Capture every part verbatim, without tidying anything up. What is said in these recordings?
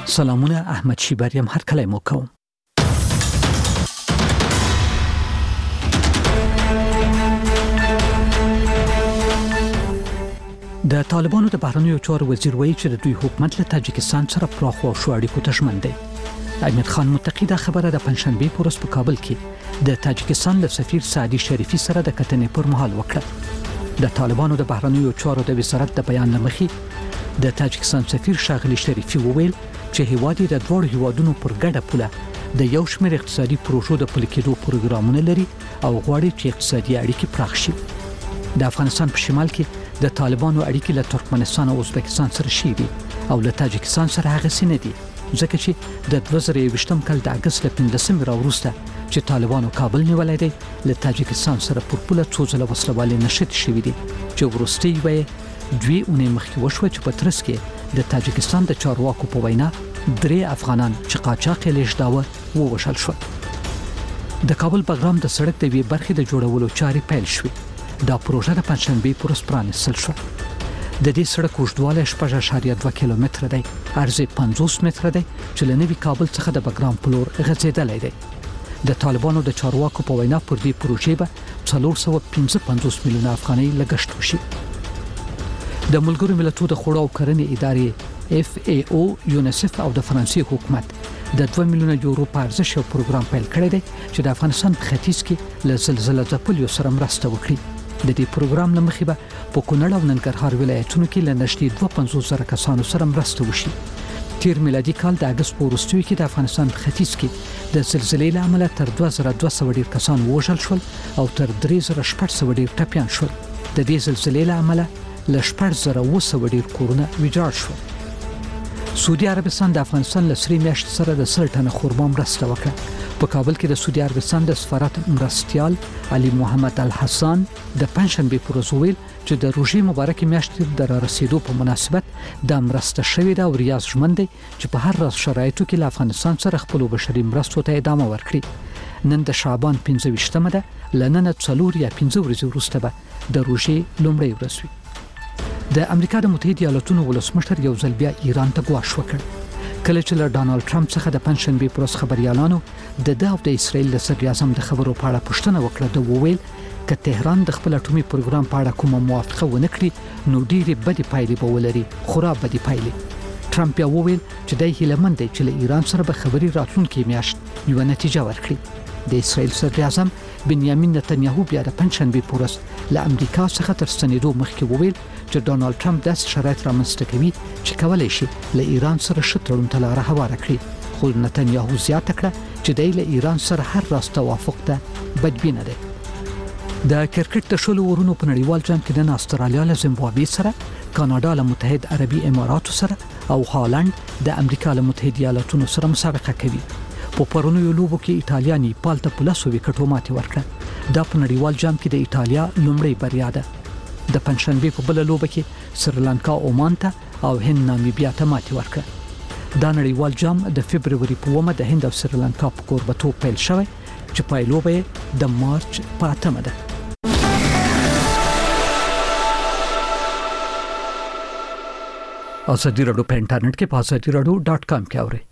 سلامونه، احمد شیبریم هر کله مو کوم. د طالبانو د بهرنیو چارو وزیر وایي چې د دوی حکومت له تاجکستان سره پراخو شو اړیکو ته ژمن دی. امیر خان متقی دا خبره د پنځشنبه په ورځ په کابل کې د تاجکستان له سفیر سعدي شریفي سره د کتنې پر مهال وکړه. د طالبانو د بهرنیو چارو د وزارت د بیان لمخې د تاجکستان سفیر شاغلی شریفي وویل چې هیواد د دوه هیوادونو پر ګډه پوله د یو شمېر اقتصادي پروژو د پلي کېدو پروګرامونه لري او غواړي چې اقتصادي اړیکې پراخ شي. د افغانستان په شمال کې د طالبانو اړیکې له ترکمنستان او ازبکستان سره شي دي او له تاجکستان سره هغه سي نه دي، ځکه چې د دوه زره یوویشتم کال د اگست له پنځلسمې راوروسته چې طالبانو کابل نیولی دی، له تاجکستان سره پر پوله څو ځله وسلوالې نښتې شوي دي چې وروستۍ یې دوی اونۍ مخکې وشوه چې په ترڅ کې د تاجکستان د چارواکو په وینا درې افغانان چې قاچاق یې لېږداوه ووژل شول. د کابل بګرام د سړک د یوې برخې د جوړولو چارې پیل شوې. دا پروژه د پنځشنبې په ورځ پرانیستل شوه. د دې سړک اوږدوالی شپږ اعشاریه دوه کیلومتره دی، عرض یې پنځوس متره دی چې له نوي کابل څخه د بګرام په لور غځېدلی دی. د طالبانو د چارواکو په وینا پر دې پروژې به څلور سوه پنځه پنځوس میلیونه افغانۍ لګښت وشي. د ملګرو ملتونو د خوړو او کرنې ادارې اف ای او، یونیسف او د فرانسې حکومت د دوه میلیونه یورو په ارزښت یو پروګرام پیل کړی دی چې د افغانستان په ختیځ کې له زلزله ځپلیو سره مرسته وکړي. د دې پروګرام له مخې به په کونړ او ننګرهار ولایتونو کې له نږدې دوه پنځوس زره کسانو سره مرسته وشي. تیر میلادي کال د اگست په وروستیو کې د افغانستان په ختیځ کې د زلزلې له امله تر دوه زره دوه سوه ډیر کسان ووژل شول او تر درې زره شپږ سوه ډیر ټپیان شول. د دې زلزلې له امله له شپږ زره اوه سوه ډیر کورونه ویجاړ شول. سعودي عربستان د افغانستان له سرې میاشتې سره د سل ټنه خرما مرسته وکړه. په کابل کې د سعودي عربستان د سفارت مرستیال علي محمد الحسن د پنځشنبې په ورځ وویل چې د روژې مبارکې میاشتې د رارسېدو په مناسبت دا مرسته شوې ده او ریاض ژمن دی چې په هر راز شرایطو کې له افغانستان سره خپلو بشري مرستو ته ادامه ورکړي. نن د شعبان پنځه ویشتمه ده، له ننه څلور یا پنځه ورځې وروسته به د روژې لومړۍ ورځ وي. د امریکا د متحده ایالاتونو ولسمشر یو ځل بیا ایران ته ګواښ وکړ. کله چې له ډانلډ ټرمپ څخه د پنځشنبې پر ورځ خبريالانو د ده او د اسرائیل د صدر اعظم د خبرو په اړه پوښتنه وکړه، د وویل که تهران د خپل اټومي پروګرام په اړه کومه موافقه ونه کړي نو ډېرې بدې پایلې به ولري، خورا بدې پایلې. ټرمپ بیا وویل چې دی هیلهمند دی چې له ایران سره به خبرې راتلونکې میاشت یوه نتیجه ورکړي. د اسرائیل صدر اعظم بنیامین نتنیاهو بیا د پنځشنبې په ورځ له امریکا څخه تر ستنېدو مخکې وویل چې ډانلډ ټرمپ داسې شرایط رامنځته کوي چې کولی شي له ایران سره ښه تړون ته لاره هواره کړي. خو نتنیاهو زیاته کړه چې دی له ایران سره هر راز توافق ته بدبینه دی. د کرکټ د شلو اورونو په نړیوال جام کې نن استرالیا له زیمبابوې سره، کاناډا له متحد عربي اماراتو سره او هالند د امریکا له متحده ایالاتونو سره مسابقه کوي. په پرونیو لوبو کې ایټالیا نیپال ته په لسو وکټو ماتې ورکړه. دا په نړیوال جام کې د ایټالیا لومړۍ بریا ده. د پنځشنبې په بله لوبه کې سریلانکا عمان ته او هند نامیبیا ته ماتې ورکړه. دا نړیوال جام د فبروري په اوومه د هند او سریلانکا په کوربتوب پیل شوی چې پایلوبه یې د مارچ په اتمه ده. ازادي راډیو په انټرنیټ کې په ازادي راډیو ډاټ کام کې اورئ.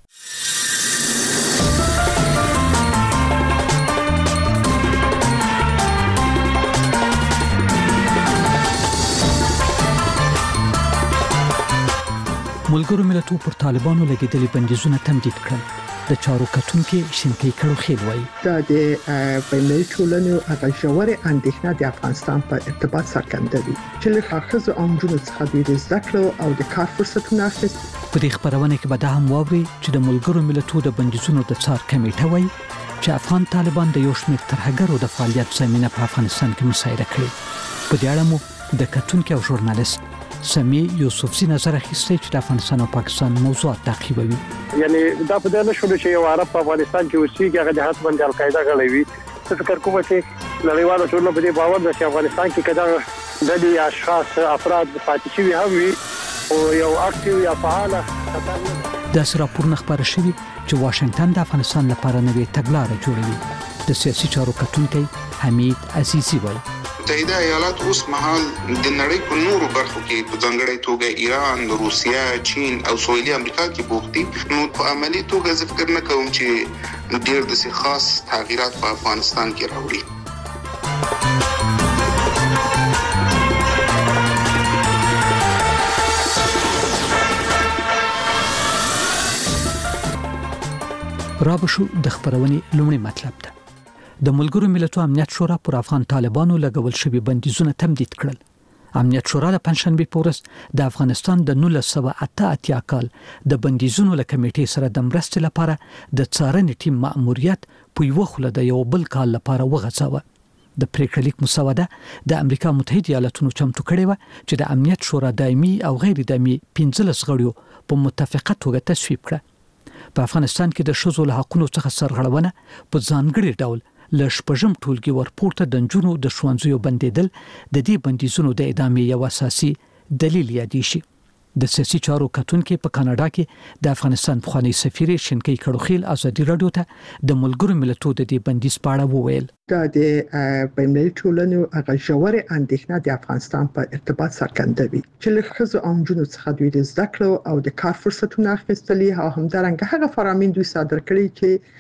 ملګرو ملتونو پر طالبانو لګیدلي بندیزونه تمدید کړل. د چارو کتونکو شینکي کړو خېل وایي دا د بین‌المللي ټولنې هغه ژورې اندېښنه د افغانستان په ارتباط څرګندوي چې له ښځو او نجونو څخه د زده کړو او د کار فرصتونو اخیست. په دې خبرونه کې به دا هم واوري چې د ملګرو ملتونو د بندیزونو د څار کمیټه وایي چې افغان طالبان د یو شمېر ترهګرو د فعالیت زمينه په افغانستان کې مساعده کړې. په دې اړه مو د کتونکو او ژورنالیست سمي یوسفزي نظر اخیستی چې د افغانستان او پاکستان موضوعات تعقیبوي. یعنی دا په دې نشو چې یو عرب په افغانستان کې اوسېږي هغه د حساب باندې القاعده غړي وي. څه فکر کوم چې نړیوالو ټولنو په دې باور ده چې افغانستان کې کله د دې اشخاص افراد پاتې شوي هم وي او یو اکټیو یا فعال خطر د راپورونه خبره شوي چې واشنگټن د افغانستان لپاره نوې تګلارې جوړوي. د سیاسي چارو کتونکي حمید عزیزي وایي متحده ایالات اوس مهال د نړۍ په نورو برخو کې په ځانګړي توګه ایران، روسیه، چین او سویلي امریکا کې بوختي. نو په عملی توګه زه فکر نه کوم چې ډېر د خاص تغیرات په افغانستان کې راوړي. رابشو د خبرونې لومړی مطلب ده. د ملګرو ملتونو امنیت شورا پر افغان طالبانو لګول شوی بندیزونه تمدید کړل. امنیت شورا د پنځشنبه په ورځ د افغانستان د نولس سوه اته اتیا کال د بندیزونو له کمیټې سره د مرستې لپاره د څارنې ټیم مأموریت په یو خله د یو بل کال لپاره وغځاوه. د پریکړه لیک مسوده د امریکا متحده ایالاتونو چمتو کړې و چې د امنیت شورا دایمي او غیر دایمي پنځلس غړیو په متفقه توګه تصویب کړه. په افغانستان کې د ښځو له حقوقو څخه سرغړونه په ځانګړي ډول له شپږم ټولګي ورپورته د نجونو د ښوونځیو بندیدل د دې بندیزونو د ادامې یو اساسي دلیل یادې شي. د سیاسي چارو کتونکو په کاناډا کې د افغانستان پخوانی سفیر شینکي کړوخیل ازادي رادیو ته د ملګرو ملتونو د دې بندیز په اړه وویل. دا د بین‌المللي ټولنې هغه ژورې اندېښنه د افغانستان په ارتباط څرګندوي چې له ښځو او نجونو څخه دوی د زده کړو او د کار فرصتونو اخیستلي او همدارنګه هغه فرامین دوی صادر کړي چې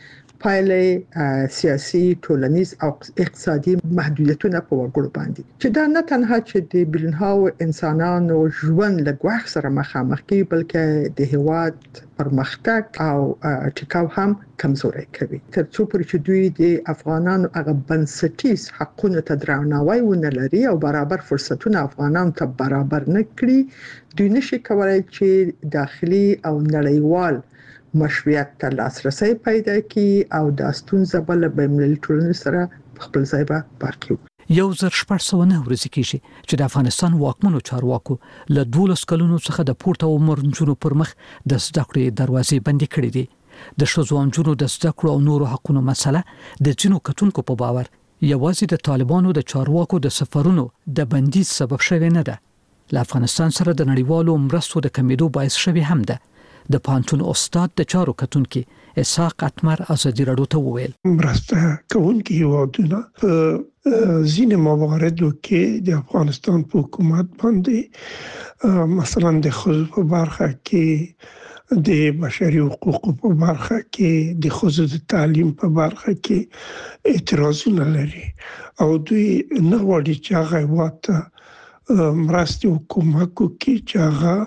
پایلې سیاسي، ټولنیز او اقتصادي محدودیتونه په وګړو باندې چې دا نه تنها چې د بلنهاو انسانانو ژوند له ګواښ سره مخامخ کوي بلکې د هیواد پرمختګ او ټیکاو هم کمزوري کوي. ترڅو پر چې دوی د افغانانو هغه بنسټیز حقوقو ته درناوی ونه لري او برابر فرصتونه افغانانو ته برابر نه کړي، دوی نشي کولای چې داخلي او نړیوال مشروعیت ته لاسرسي پیدا کړي او د ستونزې بل بین‌المللي ټولنې سره خپل ځای به باقي وي. یو زر شپږ سوه نه ورځې کېږي چې د افغانستان واکمنو چارواکو له دولس کلونو څخه د پورته عمر نجونو پر مخ د زده کړې دروازې بندې کړې دي. د ښځو او نجونو د زده کړو او نورو حقوقو مسله د ځینو کتونکو په باور یوازې د طالبانو د چارواکو د سفرونو د بندیز سبب شوی نه ده. له افغانستان سره د نړیوالو مرستو د کمیدو باعث شوی هم ده. د پانتون استاد د چارو کتونکي اسحاق اتمر ازادي رادیو ته وویل. مرسته کوونکي هیوادونه په ځینې مواردو کې د افغانستان په حکومت باندې مثلا د ښځو په برخه کې، د بشري حقوقو په برخه کې، د ښځو د تعلیم په برخه کې اعتراضونه لري او دوی نه غواړي چې هغه هیواد ته مرستې حکومت کوي چې هغه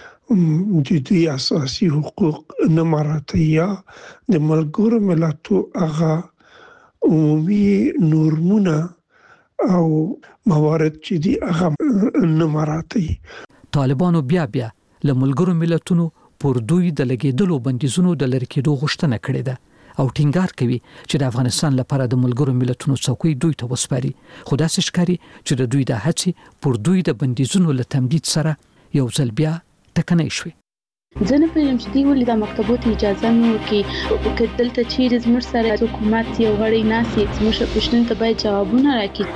د دوی اساسي حقوق نه مراعاتي یا د ملګرو ملتونو هغه عمومي نورمونه او موارد چې دي هغه نه مراعاتي. طالبانو بیا بیا له ملګرو ملتونو پر دوی د لګیدلو بندیزونو د لری کېدو غوښتنه کړې ده او ټینګار کوي چې د افغانستان لپاره د ملګرو ملتونو څوکۍ دوی ته وسپاري. خو داسې ښکاري چې د دوی د هڅې پر دوی د بندیزونو له تمدید سره یو ځل بیا ټکنۍ شوي. زه نه پوهېږم چې دوی ولې د مکتبو ته اجازه نه ورکوي. که دلته چیرې زموږ سره حکومت یو غړی ناست وي، زموږ پوښتنو ته باید جوابونه راکړي.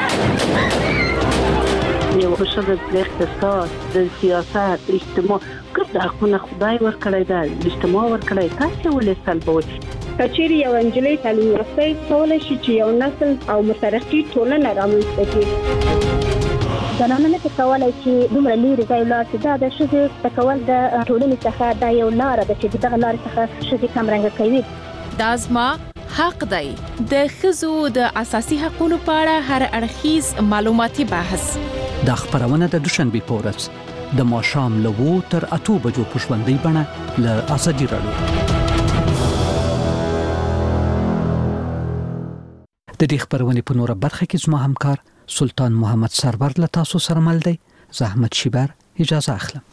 یو ښځه د اقتصاد، د سیاست، اجتماع ګډ حقونه خدای ورکړی ده، اجتماع ورکړی، تاسې ولې سلبوئ؟ کچېرې یو نجلۍ تعلیم یافته کولی شي چې یو نسل او مترقي ټولنه رامنځته کړي. زنانه نه کولای چې دومره لري ځای لاړ شي. دا د ښځې تکول د ټولنې څخه دا یو لار ده چې دغه لار څخه ښځې کمرنګه کوي. دا زما حق دی. د ښځو د اساسي حقوقو په اړه هر اړخیز معلوماتي بحث. دا خبرونه د دوشنبه په ورځ د ماښام له اوو تر اتو بجو په ژوندۍ بڼه له ازادي رادیو. د دې خبرونې په نوره برخه کې زما همکار سلطان محمد سرور له تاسو سره مل دی. زحمت شیبر اجازه اخلم.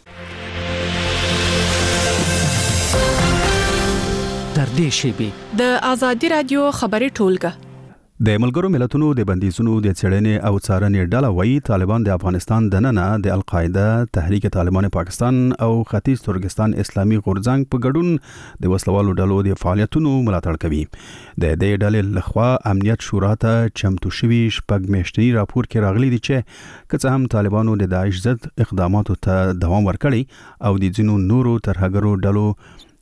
تر دې شیبې د ازادي رادیو خبري ټولګه د ملګرو ملتونو د بندیزونو د څېړنې او څارنې ډله وایي طالبان د افغانستان دننه د القاعده، تحریک طالبان پاکستان او ختیځ ترکستان اسلامي غورځنګ په ګډون د وسلوالو ډلو د فعالیتونو ملاتړ کوي. د دې ډلې لخوا امنیت شورا ته چمتو شوی شپږ میاشتني راپور کې راغلي دي چې که څه هم طالبانو د داعش ضد اقداماتو ته دوام ورکړي او د ځینو نورو ترهګرو ډلو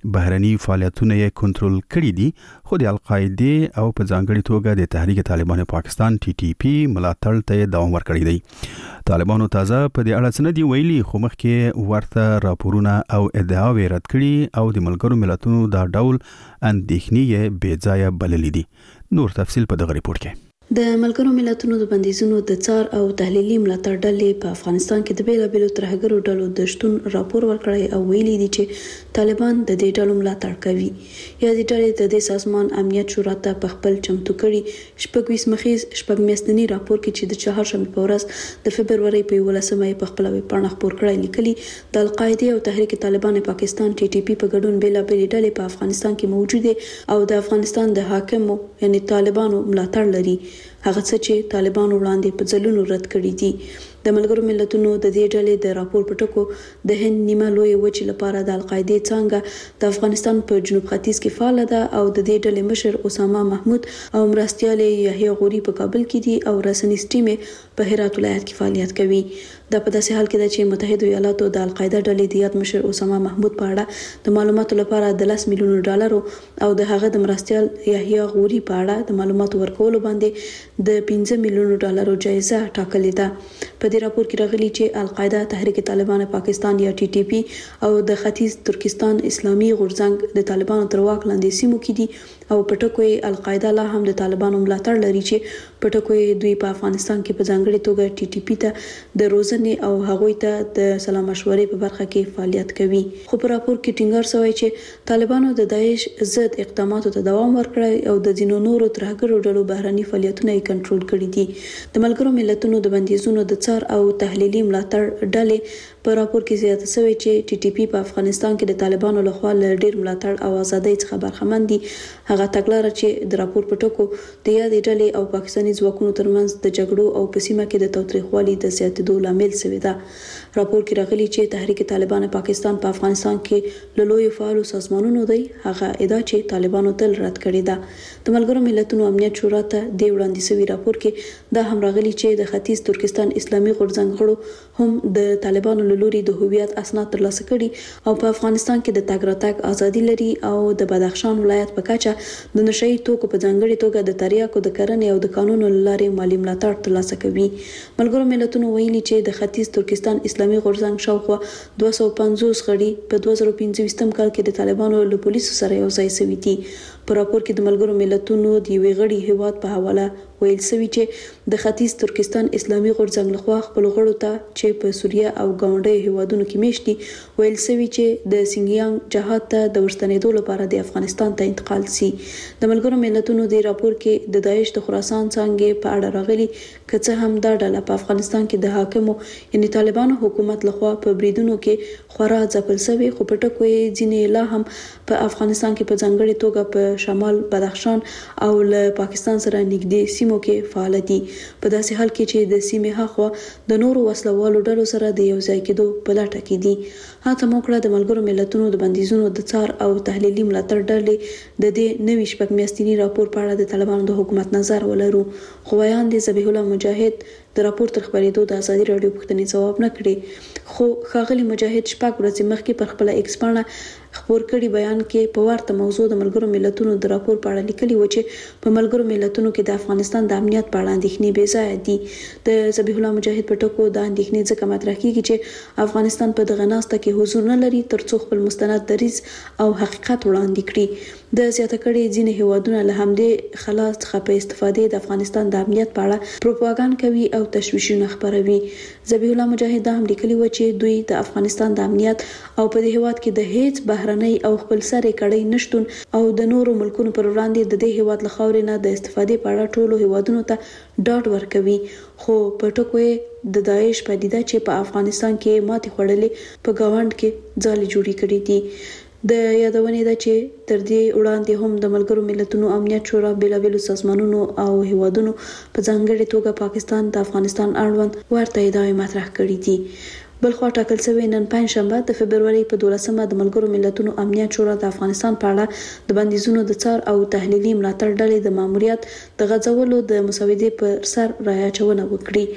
بهرني فعالیتونه یې کنټرول کړي دي، خو د القاعده او په ځانګړي توګه د تحریک طالبان پاکستان ټي ټي پی ملاتړ ته دوام ورکړی دی. طالبانو تازه په دې اړه څه نه دی ویلي، خو مخکې ورته راپورونه او ادعاوې رد کړي او د ملګرو ملتونو دا ډول اندېښنې بې ځایه بللې دي. نور تفصیل په دغه ریپورت کې. د ملګرو ملتونو د بندیزونو د څار او تحلیلي ملاتړ ډلې په افغانستان کې د بیلابېلو ترهګرو ډلو د شتون راپور ورکړی او ویلي دي چې طالبان د دې ډلو ملاتړ کوي. یا د ډلې د دې سازمان امنیت شورا ته په خپل چمتو کړي شپږ مخیز شپږ میاشتنی راپور کې چې د چهارشنبه په ورځ د فبرवरी په یولسمه په خپل ویبپاڼه خپور کړی لیکلي د القاعده او تحریک طالبان پاکستان ټي ټي پی په ګډون بیلابېلې ډلې په افغانستان کې موجود دي او د افغانستان د حاکمو یعنی طالبانو ملاتړ لري، هغه څه چې طالبانو وړاندې په ځلونو رد کړي دي. د ملګرو ملتونو د دې ډلې د راپور په ټکو د هند نیمه لوی وچې لپاره د القاعده څنګه د افغانستان په جنوب ختیځ کې فعال ده او د دې ډلې مشر اسامه محمود او مرستيال یحیی غوري په کابل کې دي او رسنیز ټیم په هرات ولایت کې فعالیت کوي. دا په داسې حال کې ده چې متحده ایالاتو د القاعده ډلې د یاد مشر اسامه محمود په اړه د معلوماتو لپاره د لس میلیون ډالر او د هغه د مرستيال یحیی غوري په اړه د معلوماتو ورکولو باندې د پنځه میلیون ډالر جایزه ټاکلې ده. په دې راپور کې راغلي چې القاعده تحریک طالبان پاکستان یا ټي ټي پی او د ختیځ ترکستان اسلامي غورځنګ د طالبانو تر واک لاندې سیمو کې دي او په ټکو یې القاعده لا هم د طالبانو ملاتړ لري چې په ټکو یې دوی په افغانستان کې په ځانګړي توګه ټي ټي پی ته د روزنې او هغوی ته د سلا مشورې په برخه کې فعالیت کوي. خو په راپور کې ټینګار شوی چې طالبانو د داعش ضد اقداماتو ته دوام ورکړی او د ځینو نورو ترهګرو ډلو بهرني فعالیتونه یې کنټرول کړي دي. د ملګرو ملتونو د بندیزونو د څار او تحلیلي ملاتړ ډلې په راپور کې زیاته شوی چې ټي ټي پی په افغانستان کې د طالبانو لخوا له ډیر ملاتړ او ازادۍ څخه برخمن دي. هغه تګلاره چې د راپور په ټکو د یادې ډلې او پاکستاني ځواکونو ترمنځ د جګړو او په سیمه کې د تاوتریخوالي د زیاتېدو لامل شوی ده. راپور کې راغلي چې تحریک طالبان پاکستان په افغانستان کې له لوی فعالو سازمانونو دی، هغه ادعا چې طالبانو تل رد کړې ده. د ملګرو ملتونو امنیت شورا ته د وړاندې شوی راپور کې دا هم راغلي چې د ختیځ ترکستان اسلامي غورځنګ غړو هم د طالبانو له لوري د هویت اسناد ترلاسه کړي او په افغانستان کې د تګ راتګ ازادي لري او د بدخشان ولایت په کچه د نشئی توکو په ځانګړي توګه د تریاکو د کرنې او د قانونو لارې مالی ملاتړ ترلاسه کوي. ملګرو ملتونو ویلي چې د ختیځ ترکستان اسلامي غورځنګ شاوخوا دوه سوه پنځوس غړي په دوه زره پنځه کال کې د طالبانو له پولیسو سره یو ځای شوي دي. په راپور کې د ملګرو ملتونو د یوې غړي هیواد په حواله ویل شوی چې د ختیځ ترکستان اسلامي غورځنګ لخوا خپل غړو ته چې په سوریه او ګاونډي هیوادونو کې میشتي ویل شوی چې د سینګیانګ جهاد ته د ورستنېدو لپاره د افغانستان ته انتقال شي. د ملګرو ملتونو د راپور کې د داعش د خراسان څنګه په اړه راغلي کڅه هم دا ډله په افغانستان کې د حاکمو یعنی طالبانو حکومت لخوا په بریدونو کې خورا ځپل شوی، خو په ټکو یې ځینې لا هم په افغانستان کې په ځانګړي توګه په شمال بدخشان او له پاکستان سره نږدې سیمو کې فعال دي. په داسې حال کې چې د سیمې هاخوا د نورو وسلوالو ډلو سره د یو ځای کېدو په لټه کې دي. هڅه موکړه د ملګرو ملتونو د بندیزونو د څار او تحلیلي ملاتړ ډلې د دې نوي شپږ میاشتني راپور په اړه د طالبانو د حکومت نظر ولرو، خو بیان د ذبیح الله مجاهد د راپور تر خبرېدو د ازادي رادیو پوښتنې ځواب نه کړي. خو ښاغلي مجاهد شپږ ورځې مخکې پر خپل ایکس پاڼه خبر کړي بیان کې په ورته موضوع د ملګرو ملتونو د راپور په اړه لیکلي و چې په ملګرو ملتونو کې د افغانستان د امنیت په اړه اندېښنې بې ځایه دي. د ذبیح الله مجاهد په ټکو د اندېښنې ځکه مطرح کیږي چې افغانستان په دغه ناسته کې حضور نه لري ترڅو خپل مستند دریځ او حقیقت وړاندې کړي. د زیاته کړي ځینې هیوادونه له همدې خلاص څخه په استفادې د افغانستان د امنیت په اړه پروپاګاندا کوي او تشویشونه خپروي. ذبیح الله مجاهد دا هم لیکلي و چې دوی د افغانستان د امنیت او په دې هیواد کې د هیڅ بهرنۍ او خپل سره کړي نشټون او د نورو ملکونو پر وړاندې د دې هیواد له خاورې نه د استفادې په اړه ټولو هیوادونو ته ډاډ ورکوي. خو په ټکو یې د داعش پدیده چې په افغانستان کې ماتې خوړلې په گاوند کې ځالې جوړې کړې دي. د یادونې ده چې تر دې وړاندې هم د ملګرو ملتونو امنیت شورا بیلابېلو سازمانونو او هیوادونو په ځانګړي توګه پاکستان د افغانستان اړوند ورته ادعاوې مطرح کړې دي. بلخوا ټاکل شوی نن پنځشنبه د فبرवरी په دولسمه د ملګرو ملتونو امنیت شورا د افغانستان په اړه د بندیزونو د څار او تحلیلي ملاتړ ډلې د ماموریت د غځولو د مسودې پر سر رایه اچونه وکړي.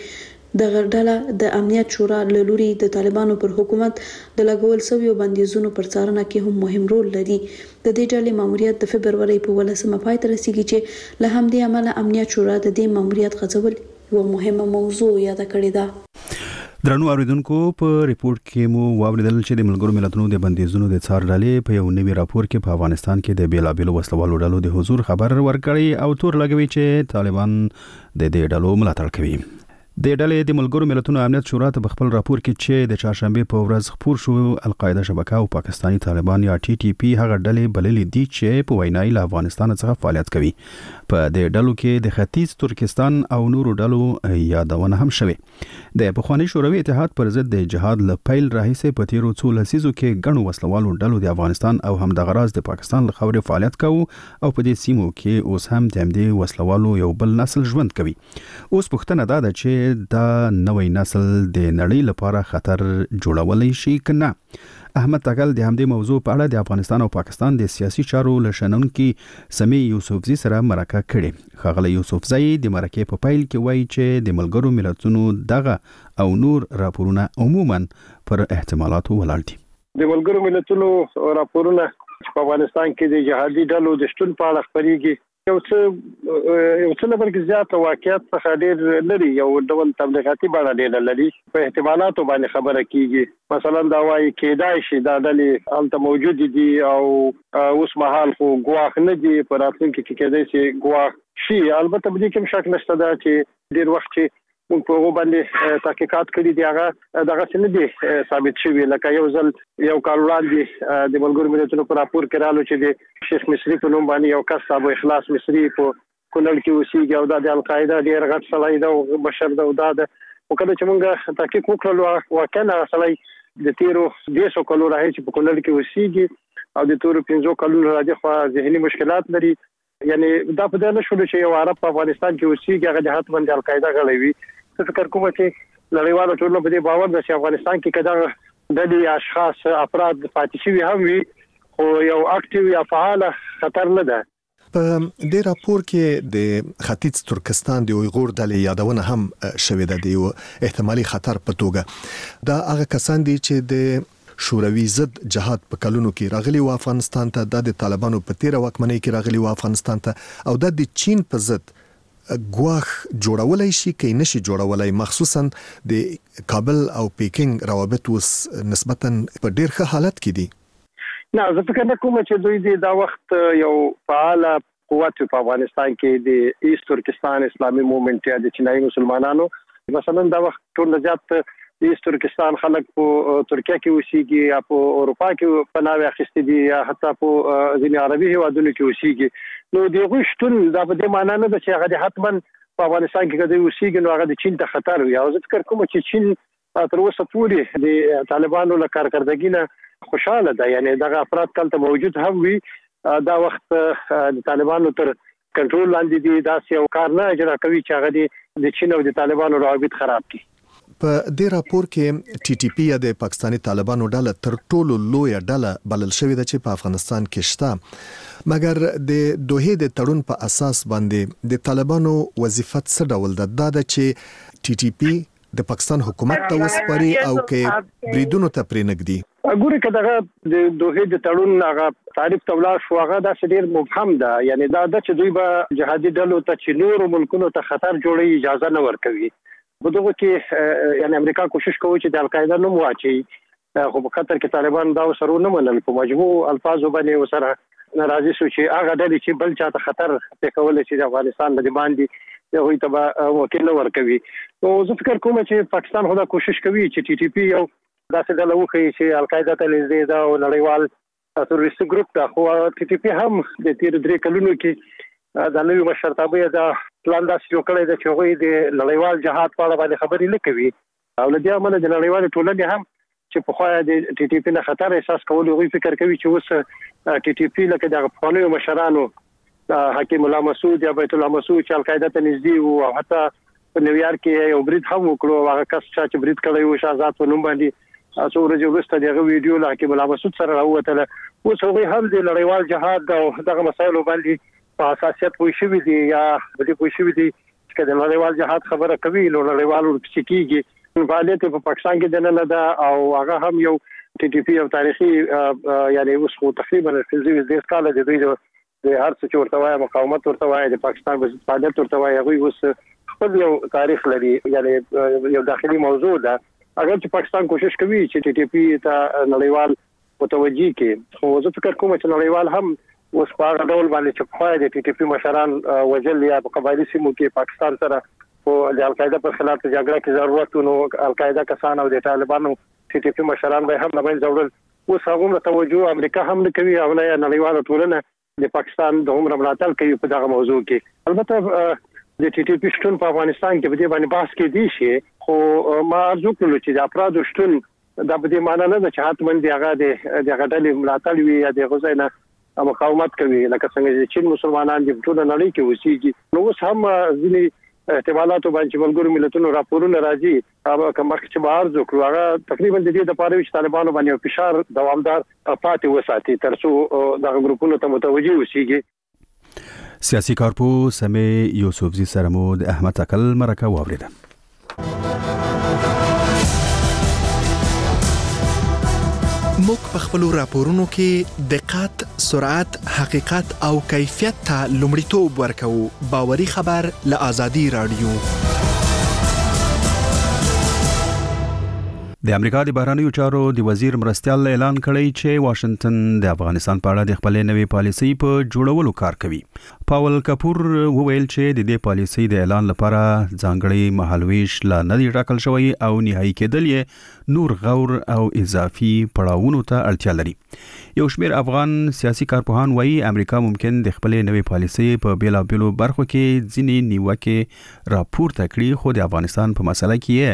د غړډاله د امنیت شورا له لوري د طالبانو پر حکومت د لګول شویو بندیزونو پر څارنه کې هم مهم رول لري. د دې ډلې ماموریت د فبرवरी په ولسمه پای ته رسیدي چې له همدې امله امنیت شورا د دې ماموریت غځول یو مهمه موضوع یاد کړې ده. درنو اوریدونکو په ریپورت کې مو واوریدل چې د ملګرو ملتونو د بندیزونو د څار ډلې په یو نوي راپور کې په افغانستان کې د بیلابېلو وسلوالو ډلو د حضور خبر ورکړی او تور لګوي چې طالبان د دې ډلو ملاتړ کوي. د ډلې د ملګرو ملتونو امنیت شورا ته خپل راپور کې چې د چهارشنبه په ورځ خبر شو القاعده شبکه او پاکستانی طالبان یا ټي ټي پی هغه ډلې بللې دي چې په وینای له افغانستان څخه فعالیت کوي. په دې ډلو کې د ختیځ ترکستان او نورو ډلو یادونه هم شوه. د پخوانی شوروي اتحاد پر ضد د جهاد له پیل راهیسې په تیرو څو لسیزو کې ګڼو وسلوالو ډلو د افغانستان او همدغه راز د پاکستان له خاورې فعالیت کوي او په دې سیمو کې اوس هم د همدې وسلوالو یو بل نسل ژوند کوي. اوس پوښتنه دا ده چې دا نوې نسل د نړۍ لپاره خطر جوړولای شي کنه. احمد تاګل د همدې موضوع په اړه د افغانستان او پاکستان د سیاسي چارو لشنونکو سمي یوسفزي سره مرکه کړې. خغله یوسفزي د مرکې په پیل کې وایي چې د ملګرو ملتونو دغه او نور راپورونه عموما پر احتمالاتو ولاړ دي. د ملګرو ملتونو راپورونه په افغانستان کې د جهادي ډلو د شتون په اړه خبريږي. یو څه یو څه لپاره زیات واقعیت څخه ډېر لري، یو ډول تبلیغاتي بڼه ډېر لري. په احتمالاتو باندې خبره کیږي. مثلا دا وايي کېدای شي دا ډلې هلته موجود دي او اوس مهال خو ګواښ نه دي، په راتلونکي کې کېدای شي ګواښ شي. البته په دې کې شک نشته دا چې ډېر وخت چې موږ په هغه باندې تحقیقات کړي دي هغه دغه څه نه دي ثابت شوی. لکه یو ځل یو کال وړاندې د ملګرو ملتونو په راپور کې رالو چې د شیخ مصری په نوم باندې یو کس ابو اخلاص مصری په کونړ کې اوسېږي او د القاعده ډېر غټ سړی دی او بشر دی او دا د وکړه چې موږ تحقیق وکړو واقعا سړی د تیرو دیسو کلو راهي په کونړ کې اوسېږي او د تیرو پنځو کلو راځي خو ذهني مشکلات لري. یعنی دا په دې نشو چې یو عرب په افغانستان کې اوسېږي هغه د حتمن د القاعده غړوي. فکر کوم چې نړیوالو ټولنو په دې باور ده چې افغانستان کې کدا د دې اشخاص افراد پاتې شوي هم وي خو یو اکټیو یا فعال خطر نه ده. په دې راپور کې د ختیځ ترکستان د اویغور ډلې یادونه هم شوې ده د یو احتمالي خطر په توګه. دا هغه کسان دي چې د شوروي ضد جهاد په کلونو کې راغلي و افغانستان ته، د طالبانو په تیر واکمنۍ کې راغلي و افغانستان ته او د چین په ضد ګواښ جوړولای شي کې نشي جوړولای، مخصوصا د کابل او پیکینګ روابط اوس نسبتا په ډیر ښه حالت کې دي. نه زه فکر نه کوم چې دوی د دا وخت یو فعال قوت په افغانستان کې د ایست ترکستان اسلامي موومېنټ یا د چینایي مسلمانانو مثلا دا وخت ټول زیات د ایست ترکستان خلک په ترکیه کې اوسېږي یا په اروپا کې پناه اخیستي دي یا حتی په ځینې عربي هیوادونو کې اوسېږي. نو دغه شتون دا په دې معنی نه ده چې هغه حتماً په افغانستان کې کده اوسېږي نو هغه د چین ته خطر وي. او زه فکر کوم چې چین تر اوسه پورې د طالبانو له کارکردګۍ نه خوشاله ده. یعنی دغه افراد کله موجود هم وي دا وخت د طالبانو تر کنټرول لاندې دي، دا یو کار نه اجرا کوي چې هغه د چین او د طالبانو روابط خراب کړي. په دې راپور کې ټي ټي پی یا د پاکستانی طالبانو ډله تر ټولو لوی ډله بلل شوې ده چې په افغانستان کې شته، مګر د دوه د تړون په اساس باندې د طالبانو وظیفه څه ډول ده؟ دا ده چې ټي ټي پی د پاکستان حکومت ته وسپاري او کې بریدونو ته پرېنګدي. ګوري کداغه د دوه د تړون هغه تعریف تولا شو هغه د ډیر مبهم ده. یعنی دا د چې دوی به جهادي ډلو ته چې نور ملکونو ته خطر جوړي اجازه نه ورکوي. په دغه کې یعنی امریکا کوشش کوي چې د القاعده نوم واچي، خو په خطر کې طالبان دا وسرو نه منل. په مجموع الفاظو باندې وسره ناراضي شو چې هغه ډلې چې بل چاته خطر ته کول چې د افغانستان د باندې یو ته وکیل ورکوي. نو زه فکر کوم چې پاکستان خدا کوشش کوي چې ټي ټي پی یو داسې ډله وکړي چې القاعده ته نږدې ده او نړیوال تروریستي ګروپ ته. خو ټي ټي پی هم د تیر درې کلونو کې د نوې مشرتابه د پلان داسې جوړ کړی دی چې هغوی د نړیوال جهاد په اړه باندې خبرې نه کوي او له دې امله د نړیوالې ټولنې هم چې پخوا د ټي ټي پی نه خطر احساس کول هغوی فکر کوي چې اوس ټي ټي پی لکه د پخوانیو مشرانو حکیم الله مسعود یا بیت الله مسعود چې القاعده ته نږدې وو او حتی په نیویارک کې یو برید هم وکړو. هغه کس چې برید کړی و شهزاد په نوم باندې څو ورځې وروسته دغه ویډیو له حکیم الله مسعود سره راووتله. اوس هغوی هم د نړیوال جهاد او دغه مسایلو باندې په اساسیت پوه شوي دي یا په دې پوه شوي دي چې د نړیوال جهاد خبره کوي نو نړیوال ورپسې کیږي فعالیت په پاکستان کې د نه ده او هغه هم یو ټي ټي پی او تاریخي یعنی اوس خو تقریبا فزیوي د سکاله د دوی د هر څه چې ورته وایي مقاومت ورته وایي د پاکستان په فعالیت ورته وایي هغه اوس خپل یو تاریخ لري یعنی یو داخلي موضوع ده اگر چې پاکستان کوشش کوي چې ټي ټي پی ته نړیوال متوجي کې خو زه فکر کوم چې نړیوال هم اوس په هغه ډول باندې چې په د ټي ټي پی مشران وجل یا په قبایلی سیمو کې پاکستان سره او د القاعده پر خلاف جګړه کې ضرورت نو القاعده کسان او د طالبانو ټي ټي پی مشران به هم نه باندې ضرورت اوس هغه توجه امریکا هم نه کوي او نه نړیواله ټولنه د پاکستان د عمر ملاتړ کوي په دغه موضوع کې البته د ټي ټي پی شتون په افغانستان کې په دې باندې بحث کې دي شي خو ما ارزو کړل چې د افراد شتون دا په دې معنی نه چې حتمن دی هغه د هغه ډلې ملاتړ وي یا د غوښنه مقاومت کوي لکه څنګه چې چین مسلمانان د ټول نړۍ کې وسیږي نو اوس هم ځینې احتمالاتو باندې ملګرو ملتونو راپورونه راځي هغه کوم چې بهر ځکو هغه تقریبا د دې د پاره چې طالبانو باندې فشار دوامدار پاتې وساتي ترڅو دغه ګروپونو ته متوجي وسیږي سیاسي کارپوه سمې یوسفزي سره مو د احمد اکل مرکه واوریده موږ په خپل راپورونو کې دقت، سرعت، حقیقت او کیفیت ته لومړیتوب ورکوو. باوري خبر له آزادي رادیو. د امریکا د بهرنیو چارو د وزیر مرستیال اعلان کړی چې واشنگټن د افغانستان په اړه د خپل نوې پالیسۍ په جوړولو کار کوي. پاول کپور وویل چې د دې پالیسۍ د اعلان لپاره ځانګړي مهالويش لا نه دی ټاکل شوی او نهایی کېدل یې نور غور او اضافي پړاوونو ته اړتیا لري. یو شمېر افغان سیاسي کارپوهان وایي امریکا ممکن د خپل نوې پالیسۍ په بیلابېلو برخو کې ځینې نیوکې راپورته کړي خو د افغانستان په مسله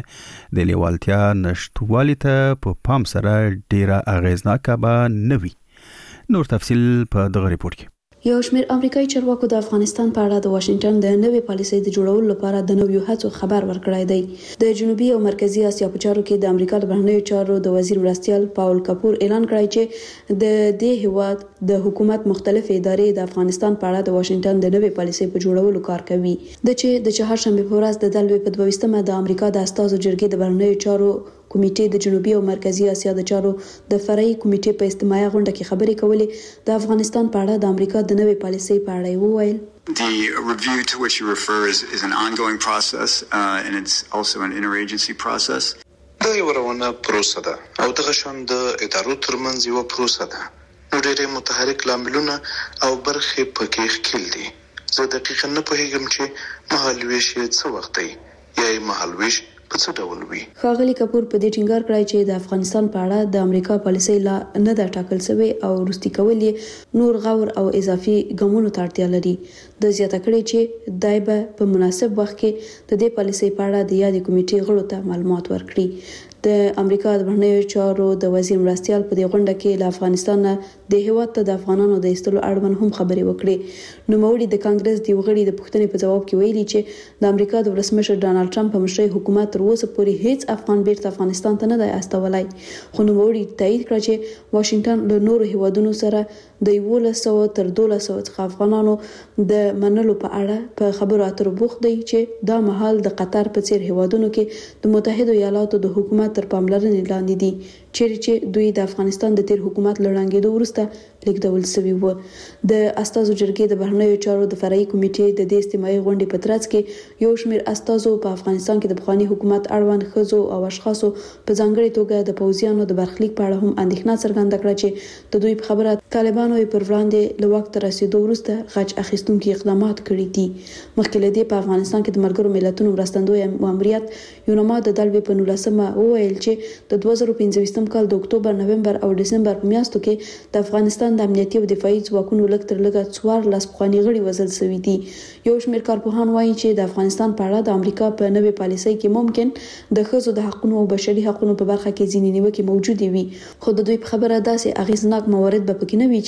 کې د لیوالتیا نشټوالي ته په پام سره ډیره اغیزناکه به نه وي. نور تفصیل په دغه ریپورت کې. یو شمېر امریکایي چارواکو د افغانستان په اړه د واشنگټن د نوې پالیسۍ د جوړولو لپاره د نویو هڅو خبر ورکړی دی. د جنوبي او مرکزی اسیا په چارو کې د امریکا د بهرنیو چارو د وزیر مرستیال پاول کپور اعلان کړی چې د دې هیواد د حکومت مختلف ادارې د افغانستان په اړه د واشنگټن د نوې پالیسۍ په جوړولو کار کوي. د چې د چهارشنبه په ورځ د دلوي په دویستمه د امریکا د استازو جرګې د بهرنیو چارو کمیټې د جنوبي او مرکزی اسیا د چارو د فرعي کمیټې په اجتماعي غونډه کې خبرې کولې. د افغانستان په اړه د امریکا د نوې پالیسۍ په اړه وویل. The review to which you refer is, is an ongoing process uh, and it's also an interagency process. دا یو روانه پروسه ده او دغه شان د ادارو ترمنځ یو پروسه ده. ډېر متحرک لاملونه او برخې پکې ښکېل دي. زه دقیقاً نه پوهیږم چې مهالویش یې څه وخت دی یا یې مهالویش په څه ډول وي. ښاغلي کپور په دې ټینګار کړی چې د افغانستان په اړه د امریکا پالیسۍ لا نه ده ټاکل شوې او وروستي کول یې نور غور او اضافي ګامونو ته اړتیا لري. د زیاته کړی چې دای به په مناسب وخت کې د دې پالیسۍ په اړه د یادې کمیټې غړو ته معلومات ورکړي. د امریکا د بهرنیو چارو د وزیر مرستیال په دې غونډه کې له افغانستان د هیواد ته د افغانانو د ایستلو اړوند هم خبرې وکړې. نوموړي د کانګرس د غړي د پوښتنې په جواب کې ویلي چې د امریکا د ولسمشر ډانلډ ټرمپ په مشرۍ حکومت تر اوسه پورې هیڅ افغان بیرته افغانستان ته نه دی استولای. خو نوموړي تایید کړ چې واشنگټن له نورو هیوادونو سره د یولس سوه تر دولس سوه څخه افغانانو د منلو په اړه په خبرو اترو بوخت دی چې دا مهال د قطر په څیر هیوادونو کې د متحده ایالاتو د حکومت تر پاملرنې لاندې دي چیرې چې دوی د افغانستان د تیر حکومت لړنګېدو وروسته لیکدول شوي وو. د استازو جرګې د بهرنیو چارو د فرعي کمیټې د دې اجتماعي غونډې په ترڅ کې یو شمېر استازو په افغانستان کې د پخواني حکومت اړوند ښځو او اشخاصو په ځانګړې توګه د پوځیانو د برخلیک په اړه هم اندېښنه څرګنده کړه چې د دوی په خبره طالبانو یې پر وړاندې له واک ته رسېدو وروسته غچ اخیستونکي اقدامات کړي دي. مخکې له دې په افغانستان کې د ملګرو ملتونو مرستندوی ماموریت یونما د دلوي په نولسمه وویل چې د دوه زره پنځه ویشتم کال د اکتوبر، نومبر او دسمبر په میاشتو کې د افغانستان د امنیتي او دفاعي ځواکونو لږ تر لږه څوارلس پخواني غړي وژل شوي دي. یو شمېر کارپوهان وایي چې د افغانستان په اړه د امریکا په نوې پالیسۍ کې ممکن د ښځو د حقونو او بشري حقونو په برخه کې ځینې نیوکې موجودې وي، خو د دوی په خبره داسې اغیزناک موارد به پکې نه وي چې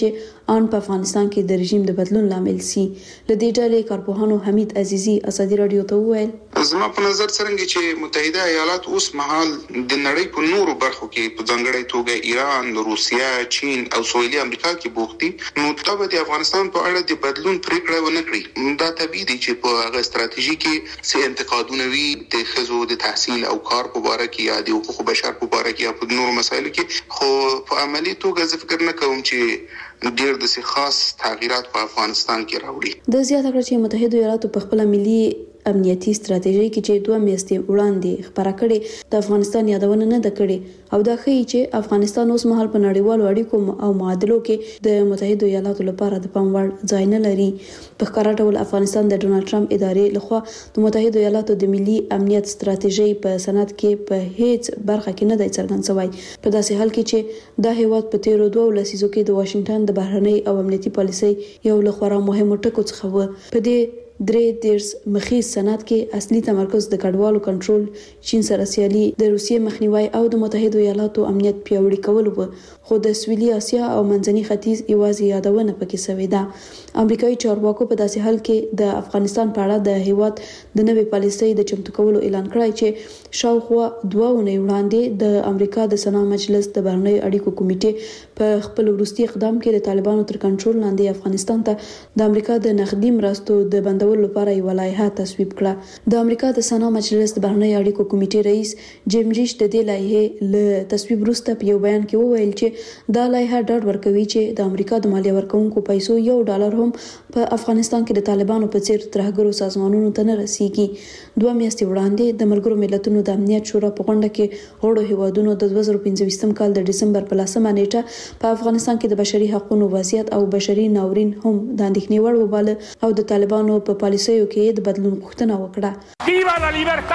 ان په افغانستان کې د رژیم د بدلون لامل سي. لدې ډلې کارپوهانو حمید عزیزي ازادي رادیو ته وویل زما په نظر څرنګه چې متحده ایالات اوس مهال د نړۍ په نورو برخو کې په ځانګړي توګه ایران، روسیا، چین او سویلي امریکا کې بوخت دي، نو دا به د افغانستان په اړه د بدلون پریکړه ونه کړي. دا طبيعي دي چې په هغه ستراتیژي کې څه انتقادونه وي د ښځو د تحصیل او کار په اړه کې یا د حقوقو بشر په اړه کې یا په نورو مسایلو کې، خو په عملي توګه زه فکر نه کوم چې ډېر د خاص تغیرات په افغانستان کې راوړي. د زیاته کړ چې متحده ایالاتو په خپل ملي امنیتي ستراتیژي کې چې دوه میاشتې وړاندې خبره کړې د افغانستان یادونه نه ده کړې او دا ښيي چې افغانستان اوس مهال په نړیوالو اړیکو او معادلو کې د متحده ایالاتو لپاره د پام وړ ځای نه لري. په ښکاره ډول افغانستان د ډونالد ټرمپ ادارې لخوا د متحده ایالاتو د ملي امنیت ستراتیژي په سند کې په هیڅ برخه کې نه دی څرګند شوی. په داسې حال کې چې دا هیواد په تیرو دوه لسیزو کې د واشنگټن د بهرنۍ او امنیتي پالیسۍ یو له خورا مهمو ټکو څخه و. په دې درې دیرش مخیز سند کې اصلي تمرکز د کډوالو کنټرول، چین سره سیالي، د روسیې مخنیوي او د متحده ایالاتو امنیت پیاوړي کول و. خو د سویلي اسیا او منځني ختیځ یوازې یادونه پکې شوې ده. امریکایي چارواکو په داسې حال کې د افغانستان په اړه د هیواد د نوې پالیسۍ د چمتو کولو اعلان کړی چې شاوخوا دوه اونۍ وړاندې د امریکا د سنا مجلس د بهرنیو اړیکو کمیټې په خپل وروستي اقدام کې د طالبانو تر کنټرول لاندې افغانستان ته د امریکا د نقدي مرستو د بندولو لپاره یو لایحه تصویب کړه. د امریکا د سنا مجلس د بهرنیو اړیکو کمیټې رئیس جیم ریش د دې لایحې له تصویب وروسته په یو بیان کې وویل چې دا لایحه ډاډ ورکوي چې د امریکا د مالیه ورکونکو پیسو یو ډالر هم په افغانستان کې د طالبانو په څیر ترهګرو سازمانونو ته نه رسیږي. دوه میاشتې وړاندې د ملګرو ملتونو د امنیت شورا په غونډه کې غړو هیوادونو د دوه زره پنځه کال د ډسمبر په لسمه نیټه په افغانستان کې د بشري حقوقو وضعیت او بشري ناورین هم د اندېښنې وړ وباله او د طالبانو په پالیسیو کې د بدلون غوښتنه وکړه. ویوا لا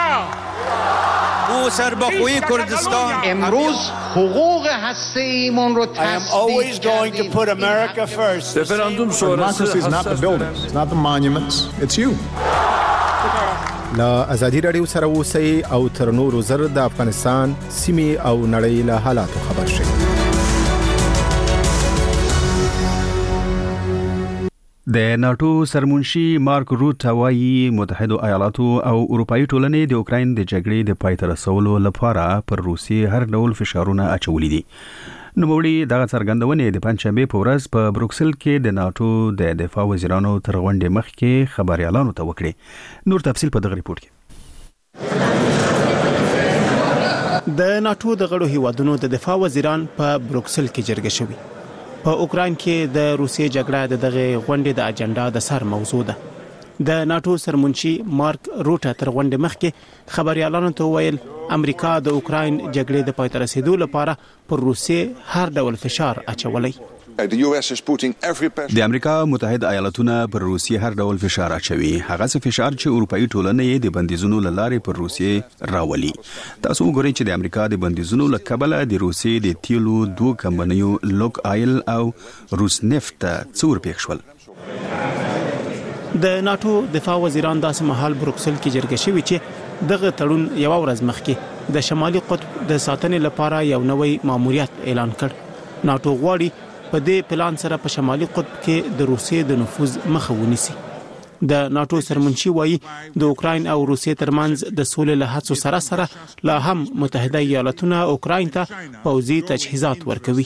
لیبرتا او سربخوی کردستان امروز حقوق هسته‌ایمون رو تصدیق کردیم. رفراندوم شورای is not the buildings, it's not the monuments, it's you. لا ازادي رادیو سره اوسئ او تر نورو زر د افغانستان سیمې او نړۍ له حالاتو خبر شئ. د ناتو سرمنشي مارک روت وايي متحده ایالاتو او اروپאי ټولنې د اوکراین د جګړې د پای ته رسولو لپاره پر روسیې هر ډول فشارونه اچولي دي. نوموړي دغه څرګندونې د پنځشنبه په ورځ په بروکسل کې د ناتو د دفاع وزیرانو تر غونډې مخکې خبريالانو ته وکړي. نور تفصیل په دغه ریپورت کې. د ناتو د غړو هیوادونو د دفاع وزیران په بروکسل کې جرګه شوي. په اوکراین کې د روسیې جګړه د دغه غونډې د اجنډا د سر موضوع ده. د ناتو سرمنشي مارک روټ تر غونډې مخکې خبريالانو ته ویل امریکا د اوکراین جګړې د پای ته رسیدو لپاره پر روسیې هر ډول فشار اچولای. د امریکا متحده ایالاتونه پر روسیې هر ډول فشار اچوي. هغه څه فشار چې اروپאי ټولنې د بندیزونو لارې پر روسیې راولي. تاسو وګورئ چې د امریکا د بندیزونو لکبله د روسیې د تیلو دوه کمپنیو لوک آیل او روس نفت څور پېښول. د ناتو دفاع وزیران داسې مهال بروکسل کې جرګه شوي چې دغه تړون یو ورځ مخکې د شمالي قطب د ساتنې لپاره یو نوی ماموریت اعلان کړ. ناتو غواړي په دې پلان سره په شمالي قطب کې د روسیې د نفوذ مخه ونیسي. د ناتو سرمنشي وایي د اوکراین او روسیې ترمنځ د سولې له هڅو سره سره لا هم متحده ایالاتونه اوکراین ته پوځي تجهیزات ورکوي.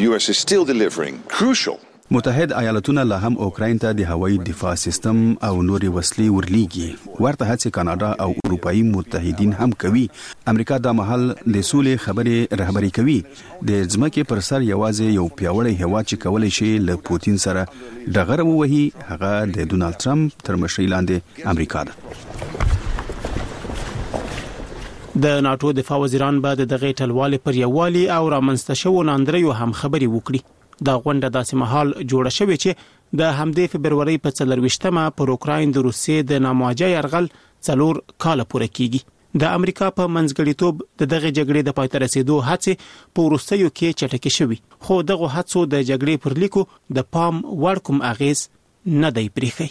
متحد ایالاتونه لا هم اوکراین ته د هوایي دفاع سیستم او نوري وسلې ورلېږي. ورته هڅې کاناډا او اروپאי متحدین هم کوي. امریکا د محل د سولې خبرې رهبری کوي. د ځمکې پر سر یوازې یو پیاوړی هیواد چې کولای شي له پوتین سره ډغره ووهي هغه د ډونالد ټرمپ تر مشرۍ لاندې امریکا ده. د ناتو دفاع وزیران به د دغه ټلوالې پر یووالي او رامنځته شوو ناندریو هم خبري وکړي. دا غونډه داسې مهال جوړه شوې چې د همدې فبرवरी په څلرويشتمه پر اوکراین د روسیې د نامواجه يرغل څلور کال پوره کیږي. د امریکا په منځګړیتوب د دغه جګړې د پای ته رسیدو هڅې په وروستیو کې چټکې شوې. خو دغه هڅو د جګړې پر لیکو د پام وړ کوم اغیز نه دی پریښی.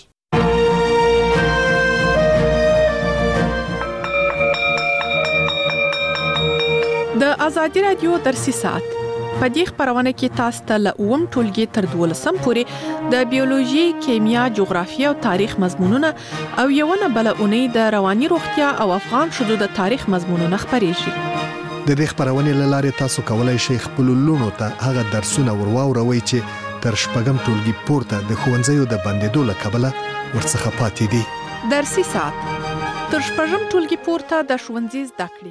د ازادي رادیو ترسیسات په دې خبرونه کې تاسو ته له اووم ټولګي تر دولسم پورې د بیولوژي، کیمیا، جغرافیه او تاریخ مضمونونه او یوونه بل اونۍ د رواني روغتیا او افغان شذو د تاریخ مضمونونه خبرېږي. د دې خبرونې لاره تاسو کولای شئ خپل لونو ته هغه درسونه ورواوروي چې تر شپږم ټولګي پورته د ښوونځیو د بندیدو له کبله ورڅخه پاتې دي. درسي ساعت تر شپږم ټولګي پورته د ښوونځي زده کړې